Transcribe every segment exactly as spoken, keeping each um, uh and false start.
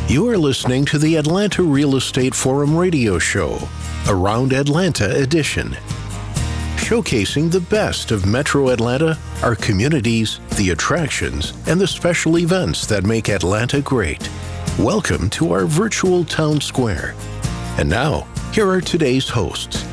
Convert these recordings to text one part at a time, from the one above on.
You are listening to the Atlanta Real Estate Forum radio show, Around Atlanta edition, showcasing the best of Metro Atlanta, our communities, the attractions, and the special events that make Atlanta great. Welcome to our virtual town square. And now, here are today's hosts.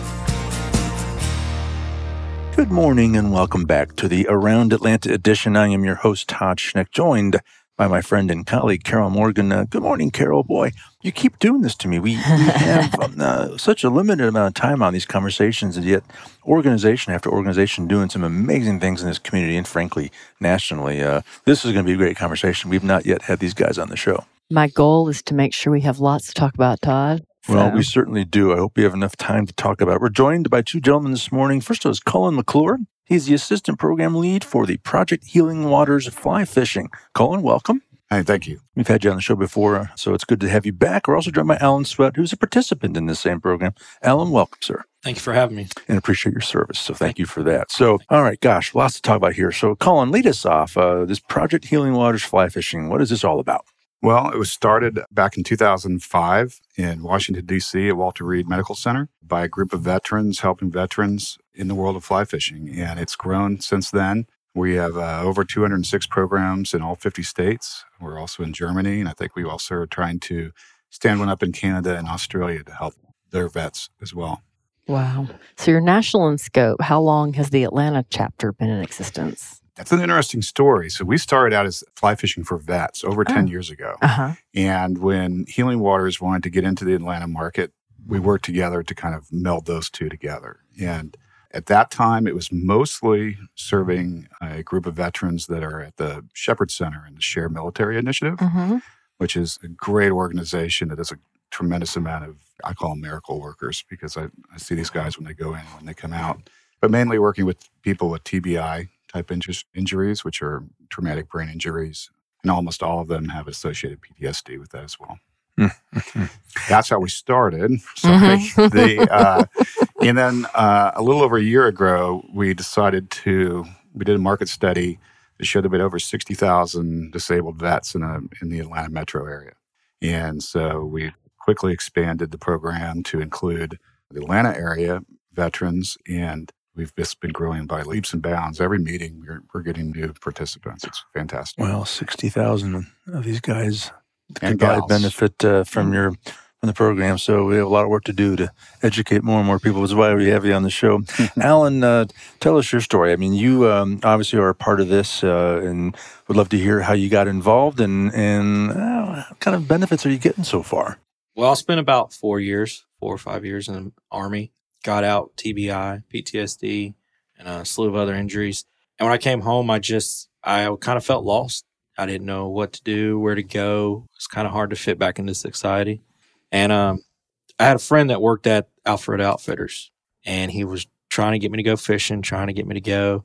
Good morning and welcome back to the Around Atlanta edition. I am your host, Todd Schneck, joined by my friend and colleague, Carol Morgan. Uh, good morning, Carol. Boy, you keep doing this to me. We, we have uh, such a limited amount of time on these conversations, and yet organization after organization doing some amazing things in this community and, frankly, nationally. Uh, this is going to be a great conversation. We've not yet had these guys on the show. My goal is to make sure we have lots to talk about, Todd. So. Well, we certainly do. I hope we have enough time to talk about it. We're joined by two gentlemen this morning. First of all is Cullen McClure. He's the assistant program lead for the Project Healing Waters Fly Fishing. Cullen, welcome. Hi, thank you. We've had you on the show before, so it's good to have you back. We're also joined by Alan Sweat, who's a participant in this same program. Alan, welcome, sir. Thank you for having me. And appreciate your service, so thank you for that. So, all right, gosh, lots to talk about here. So, Cullen, lead us off. Uh, this Project Healing Waters Fly Fishing, what is this all about? Well, it was started back in two thousand five in Washington, D C at Walter Reed Medical Center by a group of veterans helping veterans in the world of fly fishing. And it's grown since then. We have uh, over two hundred six programs in all fifty states. We're also in Germany, and I think we also are trying to stand one up in Canada and Australia to help their vets as well. Wow. So you're national in scope. How long has the Atlanta chapter been in existence? That's an interesting story. So we started out as fly fishing for vets over oh. ten years ago. Uh-huh. And when Healing Waters wanted to get into the Atlanta market, we worked together to kind of meld those two together. And at that time, it was mostly serving a group of veterans that are at the Shepherd Center and the Share Military Initiative, mm-hmm. which is a great organization that does a tremendous amount of, I call them miracle workers, because I, I see these guys when they go in and when they come out, but mainly working with people with T B I type inju- injuries, which are traumatic brain injuries. And almost all of them have associated P T S D with that as well. Mm-hmm. That's how we started. Sorry. Mm-hmm. the, uh, and then uh, a little over a year ago, we decided to, we did a market study that showed that we had over sixty thousand disabled vets in, a, in the Atlanta metro area. And so we quickly expanded the program to include the Atlanta area veterans, and we've just been growing by leaps and bounds. Every meeting, we're, we're getting new participants. It's fantastic. Well, sixty thousand of these guys and could probably benefit uh, from your from the program. So we have a lot of work to do to educate more and more people. That's why we have you on the show. Alan, uh, tell us your story. I mean, you um, obviously are a part of this, uh, and would love to hear how you got involved and, and uh, what kind of benefits are you getting so far? Well, I spent about four years, four or five years in the Army. Got out, T B I, P T S D, and a slew of other injuries. And when I came home, I just, I kind of felt lost. I didn't know what to do, where to go. It's kind of hard to fit back into society. And um, I had a friend that worked at Alfred Outfitters, and he was trying to get me to go fishing, trying to get me to go.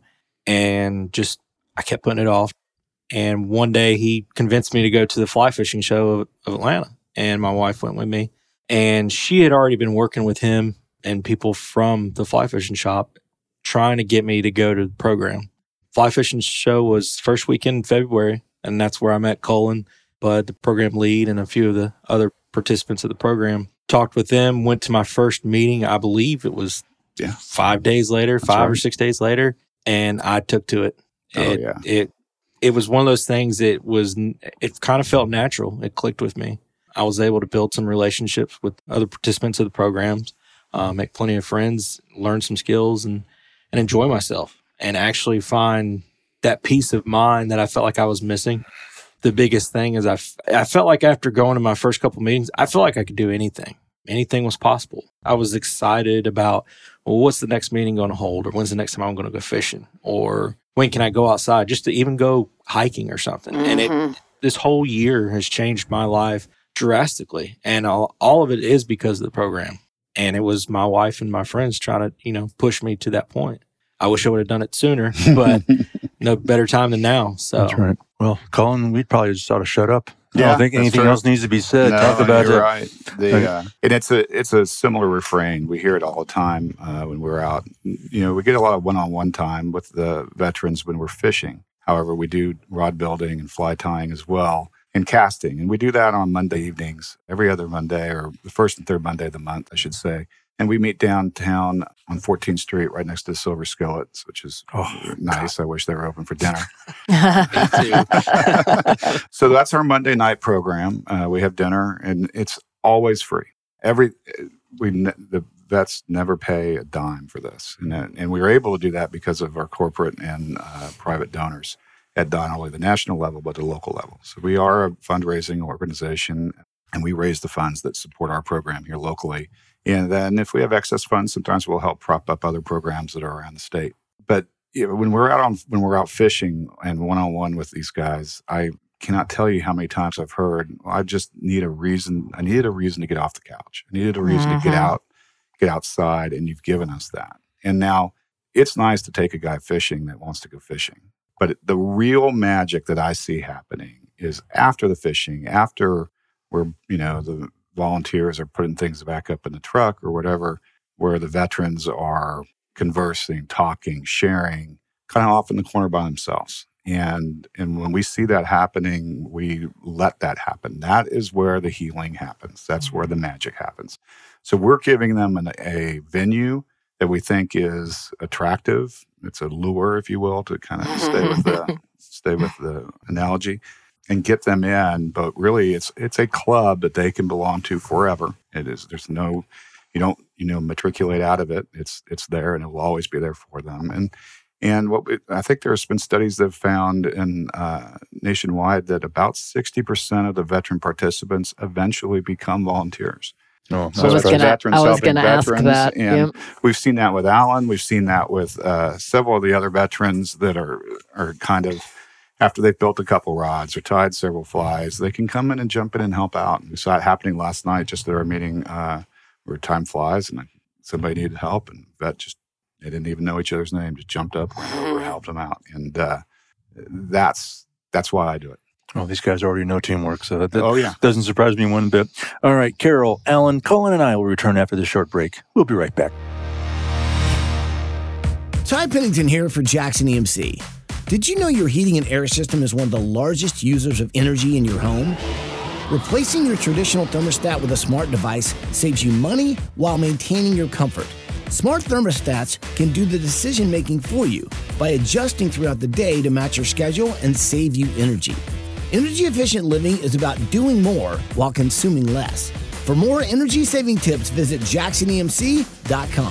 And just, I kept putting it off. And one day he convinced me to go to the fly fishing show of, of Atlanta. And my wife went with me. And she had already been working with him and people from the fly fishing shop trying to get me to go to the program. Fly fishing show was first weekend in February, and that's where I met Cullen, Bud, the program lead, and a few of the other participants of the program. Talked with them, went to my first meeting. I believe it was yeah. five days later, that's five right. or six days later, and I took to it. Oh, it, yeah. It, it was one of those things that was, it kind of felt natural. It clicked with me. I was able to build some relationships with other participants of the programs. Uh, make plenty of friends, learn some skills, and, and enjoy myself, and actually find that peace of mind that I felt like I was missing. The biggest thing is I, f- I felt like after going to my first couple meetings, I felt like I could do anything. Anything was possible. I was excited about, well, what's the next meeting going to hold? Or when's the next time I'm going to go fishing? Or when can I go outside just to even go hiking or something? Mm-hmm. And it, this whole year has changed my life drastically. And all, all of it is because of the program. And it was my wife and my friends trying to, you know, push me to that point. I wish I would have done it sooner, but no better time than now. So that's right. Well, Cullen, we probably just ought to shut up. Yeah, I don't think anything true. else needs to be said. No, Talk about you're it. Right. The, uh, and it's a it's a similar refrain. We hear it all the time uh, when we're out. You know, we get a lot of one-on-one time with the veterans when we're fishing. However, we do rod building and fly tying as well. and casting. And we do that on Monday evenings, every other Monday, or the first and third Monday of the month, I should say. And we meet downtown on fourteenth Street, right next to the Silver Skillets, which is oh, nice. God. I wish they were open for dinner. Me too. So that's our Monday night program. Uh, we have dinner, and it's always free. Every we the vets never pay a dime for this, and and we were able to do that because of our corporate and uh, private donors at not only the national level but the local level. So we are a fundraising organization, and we raise the funds that support our program here locally. And then if we have excess funds, sometimes we'll help prop up other programs that are around the state. But you know, when we're out on when we're out fishing and one on one with these guys, I cannot tell you how many times I've heard, well, I just need a reason. I needed a reason to get off the couch. I needed a reason mm-hmm. to get out, get outside, and you've given us that. And now it's nice to take a guy fishing that wants to go fishing. But the real magic that I see happening is after the fishing, after we're, you know, the volunteers are putting things back up in the truck or whatever, where the veterans are conversing, talking, sharing, kind of off in the corner by themselves. And and when we see that happening, we let that happen. That is where the healing happens. That's where the magic happens. So we're giving them an, a venue that we think is attractive. It's a lure, if you will, to kind of stay with the stay with the analogy, and get them in. But really, it's it's a club that they can belong to forever. It is. There's no, you don't you know matriculate out of it. It's it's there, and it will always be there for them. And and what we, I think there's been studies that have found in uh, nationwide that about sixty percent of the veteran participants eventually become volunteers. Oh, so I was going to ask that. And yep. we've seen that with Alan. We've seen that with uh, several of the other veterans that are are kind of, after they've built a couple rods or tied several flies, they can come in and jump in and help out. And we saw it happening last night just at our meeting uh, where time flies, and somebody needed help, and vet just, they didn't even know each other's name, just jumped up, ran over, helped them out. And uh, that's that's why I do it. Well, these guys already know teamwork, so that, that oh, yeah. doesn't surprise me one bit. All right, Carol, Alan, Colin, and I will return after this short break. We'll be right back. Ty Pennington here for Jackson E M C. Did you know your heating and air system is one of the largest users of energy in your home? Replacing your traditional thermostat with a smart device saves you money while maintaining your comfort. Smart thermostats can do the decision-making for you by adjusting throughout the day to match your schedule and save you energy. Energy-efficient living is about doing more while consuming less. For more energy-saving tips, visit jackson e m c dot com.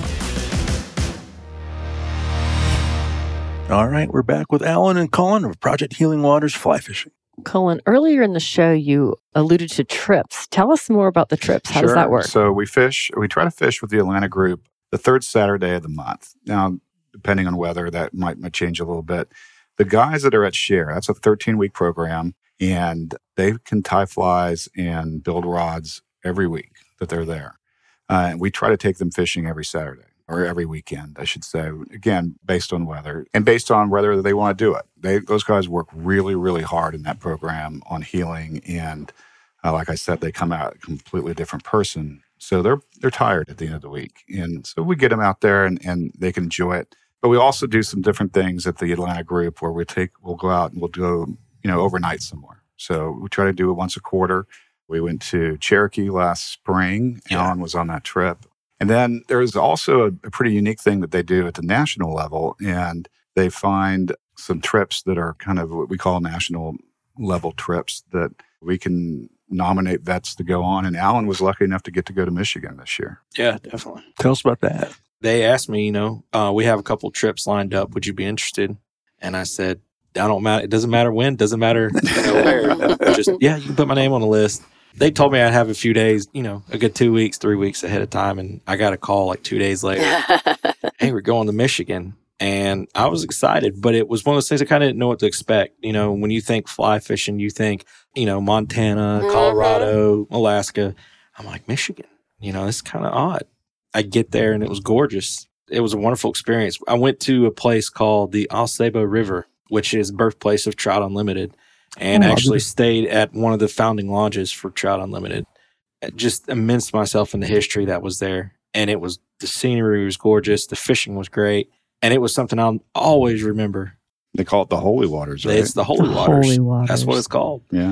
All right, we're back with Alan and Colin of Project Healing Waters Fly Fishing. Colin, earlier in the show, you alluded to trips. Tell us more about the trips. How sure. does that work? So we fish, we try to fish with the Atlanta group the third Saturday of the month. Now, depending on weather, that might, might change a little bit. The guys that are at Share, that's a thirteen-week program, and they can tie flies and build rods every week that they're there. Uh, and we try to take them fishing every Saturday, or every weekend, I should say, again, based on weather and based on whether they want to do it. They, those guys work really, really hard in that program on healing. And uh, like I said, they come out a completely different person. So they're they're tired at the end of the week. And so we get them out there and, and they can enjoy it. But we also do some different things at the Atlanta group where we take, we'll go out and we'll do, you know, overnight somewhere. So we try to do it once a quarter. We went to Cherokee last spring. Yeah. Alan was on that trip. And then there's also a, a pretty unique thing that they do at the national level. And they find some trips that are kind of what we call national level trips that we can nominate vets to go on. And Alan was lucky enough to get to go to Michigan this year. Yeah, definitely. Tell us about that. They asked me, you know, uh, we have a couple trips lined up. Would you be interested? And I said, I don't matter. It doesn't matter when. Doesn't matter you know, where. Just, yeah, you can put my name on the list. They told me I'd have a few days, you know, a good two weeks, three weeks ahead of time. And I got a call like two days later. Hey, we're going to Michigan. And I was excited, but it was one of those things I kind of didn't know what to expect. You know, when you think fly fishing, you think, you know, Montana, Colorado, mm-hmm. Alaska. I'm like, Michigan, you know, it's kind of odd. I get there and it was gorgeous. It was a wonderful experience. I went to a place called the Ausable River, which is birthplace of Trout Unlimited, and oh, actually stayed at one of the founding lodges for Trout Unlimited. I just immersed myself in the history that was there. And it was, the scenery was gorgeous. The fishing was great. And it was something I'll always remember. They call it the Holy Waters, right? It's the Holy the Waters. Holy Waters. That's what it's called. Yeah.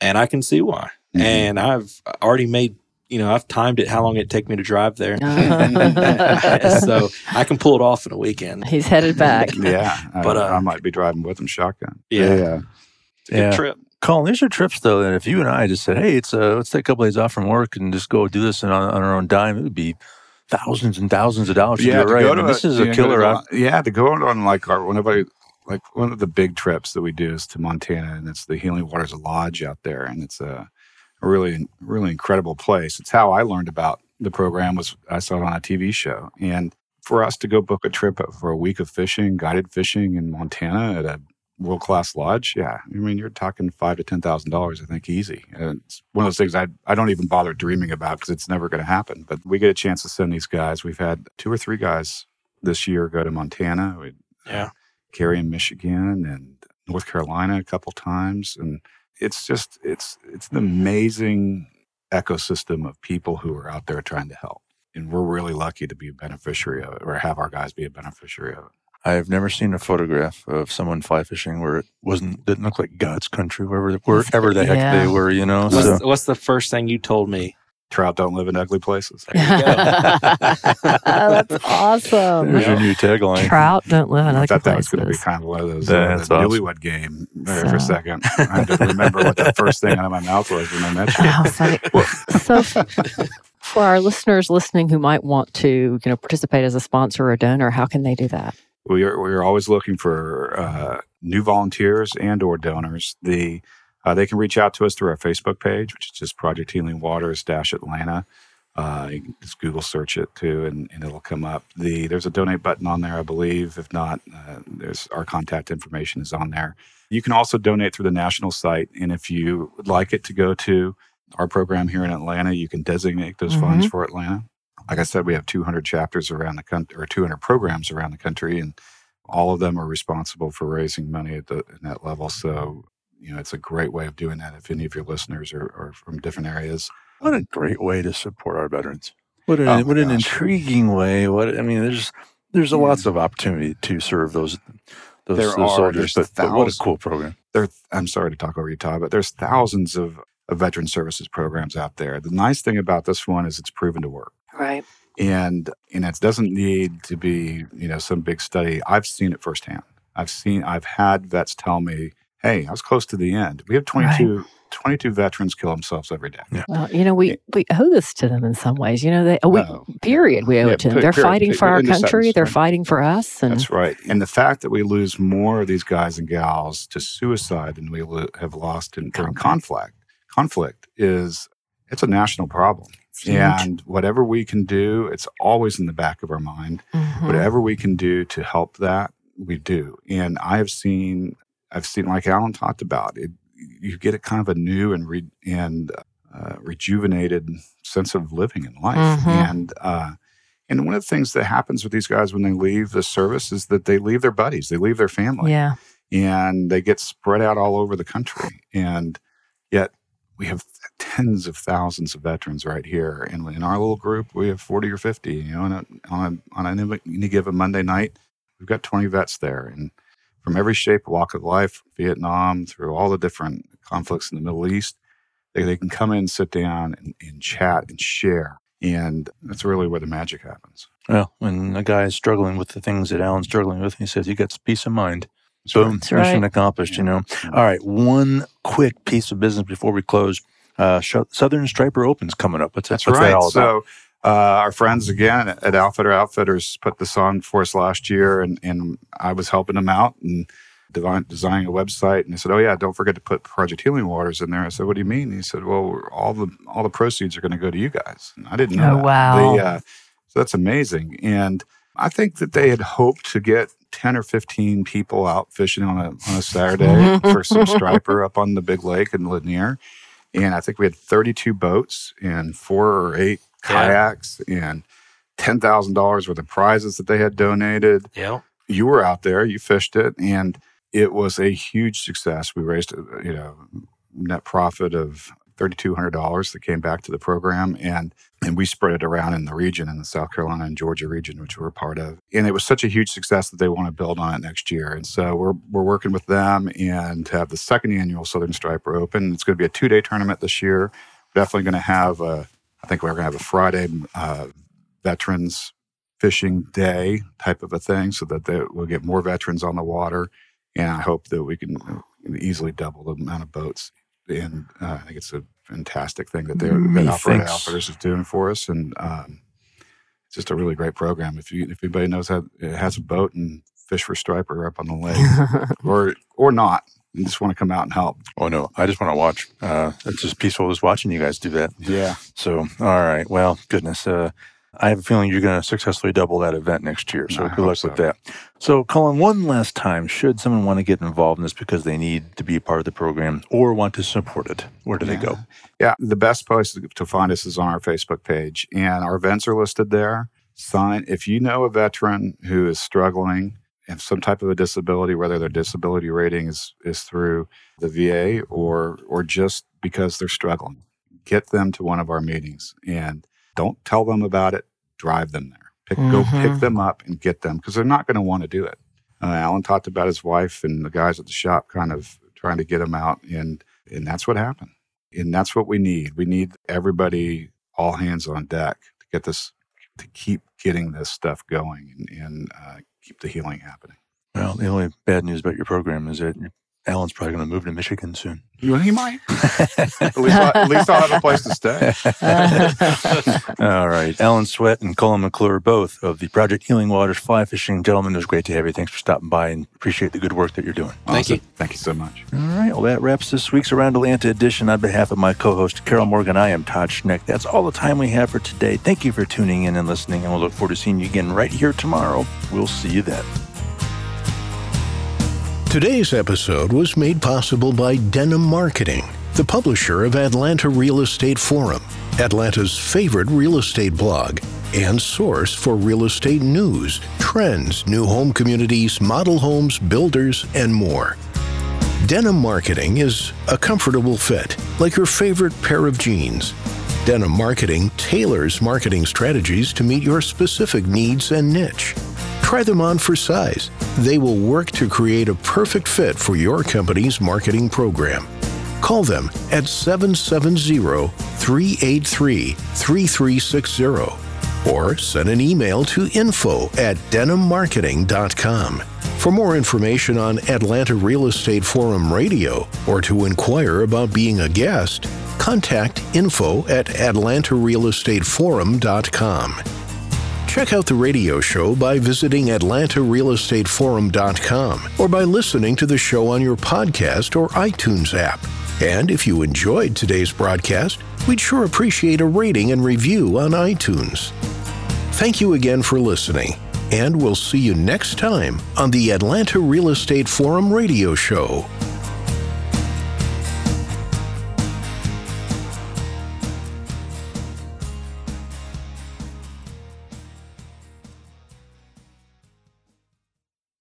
And I can see why. Mm-hmm. And I've already made, you know, I've timed it how long it'd take me to drive there. So I can pull it off in a weekend. He's headed back. Yeah. But I, uh, I might be driving with him shotgun. Yeah. yeah. It's a Yeah. good trip. Colin, these are trips, though, that if you and I just said, hey, it's uh, let's take a couple days off from work and just go do this on, on our own dime, it would be thousands and thousands of dollars to Yeah, do it to right. go I mean, to this a- is you a know, killer. to out- go- Yeah, to go on like our, whenever, like one of the big trips that we do is to Montana, and it's the Healing Waters Lodge out there, and it's a, a really, really incredible place. It's how I learned about the program. Was I saw it on a T V show, and for us to go book a trip for a week of fishing, guided fishing in Montana at a world class lodge, yeah, I mean you're talking five to ten thousand dollars, I think, easy. And it's one of those things I I don't even bother dreaming about because it's never going to happen. But we get a chance to send these guys. We've had two or three guys this year go to Montana. We Yeah. Cary in Michigan and North Carolina a couple times, and it's just it's it's an amazing ecosystem of people who are out there trying to help, and we're really lucky to be a beneficiary of it, or have our guys be a beneficiary of it. I've never seen a photograph of someone fly fishing where it wasn't didn't look like God's country, wherever wherever the heck Yeah. they were, you know. What's, So what's the first thing you told me? Trout don't live in ugly places. There you go. That's awesome. there's your new tagline. Trout don't live in I other thought that was going to be places. kind of one of those That's uh, awesome. newlywed game there for a So- second. I had to remember what the first thing out of my mouth was when I met you. How funny. So, f- for our listeners listening who might want to, you know, participate as a sponsor or a donor, how can they do that? We are we are always looking for uh, new volunteers and or donors. The uh, they can reach out to us through our Facebook page, which is just Project Healing Waters dash Atlanta. Uh, you can just Google search it too, and, and it'll come up. The there's a donate button on there, I believe. If not, uh, there's our contact information is on there. You can also donate through the national site, and if you would like it to go to our program here in Atlanta, you can designate those funds for Atlanta. Like I said, we have two hundred chapters around the country, or two hundred programs around the country, and all of them are responsible for raising money at the at that level. So, you know, it's a great way of doing that. If any of your listeners are, are from different areas, What a great way to support our veterans. What an, Oh, my what an gosh. intriguing way. What I mean, there's there's a lots of opportunity to serve those those, There those are. soldiers, There's but, but what a thousands. cool program. there. I'm sorry to talk over you, Todd, but there's thousands of, of veteran services programs out there. The nice thing about this one is it's proven to work. Right. And and it doesn't need to be, you know, some big study. I've seen it firsthand. I've seen, I've had vets tell me, hey, I was close to the end. We have twenty-two, twenty-two veterans kill themselves every day. Yeah. Well, you know, we, we owe this to them in some ways. You know, they, we, Well, period, we owe yeah, it to them. pe- They're period. fighting for In our the country. sentence, They're right. fighting for us. And That's right. And the fact that we lose more of these guys and gals to suicide than we lo- have lost in, during conflict, conflict is, it's a national problem. it's huge. And whatever we can do, it's always in the back of our mind. Mhm. Whatever we can do to help that, we do. And I have seen, I've seen, like Alan talked about, it, you get a kind of a new and re, and uh, rejuvenated sense of living in life. Mhm. And uh, and one of the things that happens with these guys when they leave the service is that they leave their buddies, they leave their family, Yeah. and they get spread out all over the country. And yet we have tens of thousands of veterans right here. And in our little group, we have forty or fifty, you know, on a, on a, on any, any given Monday night, we've got twenty vets there. And from every shape, walk of life, Vietnam, through all the different conflicts in the Middle East, they, they can come in, sit down, and, and chat and share. And that's really where the magic happens. Well, when a guy is struggling with the things that Alan's struggling with, he says, you got peace of mind. That's Boom. right. That's Mission right. accomplished, you know. All right. One quick piece of business before we close. Uh, Sh- Southern Striper Open's coming up. What's that, That's what's right. that all about? So uh, our friends again at Outfitter Outfitters put this on for us last year, and, and I was helping them out and devi- designing a website. And they said, "Oh yeah, don't forget to put Project Healing Waters in there." I said, "What do you mean?" He said, "Well, all the all the proceeds are going to go to you guys." And I didn't know. Oh, that. wow. They, uh, so that's amazing. And I think that they had hoped to get ten or fifteen people out fishing on a on a Saturday for some striper up on the big lake in Lanier. And I think we had thirty-two boats and four or eight kayaks and ten thousand dollars worth of prizes that they had donated. Yeah. You were out there, you fished it, and it was a huge success. We raised, a, you know, net profit of three thousand two hundred dollars that came back to the program. And and we spread it around in the region, in the South Carolina and Georgia region, which we're a part of. And it was such a huge success that they want to build on it next year. And so we're we're working with them and have the second annual Southern Striper Open. It's going to be a two-day tournament this year. Definitely going to have, a, I think we're going to have a Friday uh, Veterans Fishing Day type of a thing so that they, we'll get more veterans on the water. And I hope that we can easily double the amount of boats. And uh, I think it's a fantastic thing that they're that Operator Outfitters is doing for us, and um, it's just a really great program. If you if anybody knows how it has a boat and fish for striper up on the lake, or or not, you just want to come out and help. Oh no, I just want to watch. Uh, it's just peaceful just watching you guys do that. Yeah. So all right, well, goodness. Uh, I have a feeling you're going to successfully double that event next year. So I good luck so. with that. So, Colin, one last time, should someone want to get involved in this because they need to be a part of the program or want to support it, where do yeah. they go? Yeah, the best place to find us is on our Facebook page, and our events are listed there. Sign if you know a veteran who is struggling and some type of a disability, whether their disability rating is is through the V A or or just because they're struggling, get them to one of our meetings and don't tell them about it. Drive them there. Pick, mm-hmm. Go pick them up and get them because they're not going to want to do it. Uh, Alan talked about his wife and the guys at the shop kind of trying to get him out, and and that's what happened. And that's what we need. We need everybody, all hands on deck, to get this, to keep getting this stuff going and, and uh, keep the healing happening. Well, the only bad news about your program is that Alan's probably going to move to Michigan soon. Well, he might. at, least I'll, at least I'll have a place to stay. All right. Alan Sweat and Colin McClure, both of the Project Healing Waters Fly Fishing. Gentlemen, it was great to have you. Thanks for stopping by and appreciate the good work that you're doing. Thank awesome. you. Thank you so much. All right. Well, that wraps this week's Around Atlanta edition. On behalf of my co-host, Carol Morgan, I am Todd Schneck. That's all the time we have for today. Thank you for tuning in and listening, and we'll look forward to seeing you again right here tomorrow. We'll see you then. Today's episode was made possible by Denim Marketing, the publisher of Atlanta Real Estate Forum, Atlanta's favorite real estate blog, and source for real estate news, trends, new home communities, model homes, builders, and more. Denim Marketing is a comfortable fit, like your favorite pair of jeans. Denim Marketing tailors marketing strategies to meet your specific needs and niche. Try them on for size. They will work to create a perfect fit for your company's marketing program. Call them at seven seven zero, three eight three, three three six zero or send an email to info at denim marketing dot com. For more information on Atlanta Real Estate Forum Radio or to inquire about being a guest, contact info at atlanta real estate forum dot com. Check out the radio show by visiting atlanta real estate forum dot com or by listening to the show on your podcast or iTunes app. And if you enjoyed today's broadcast, we'd sure appreciate a rating and review on iTunes. Thank you again for listening, and we'll see you next time on the Atlanta Real Estate Forum radio show.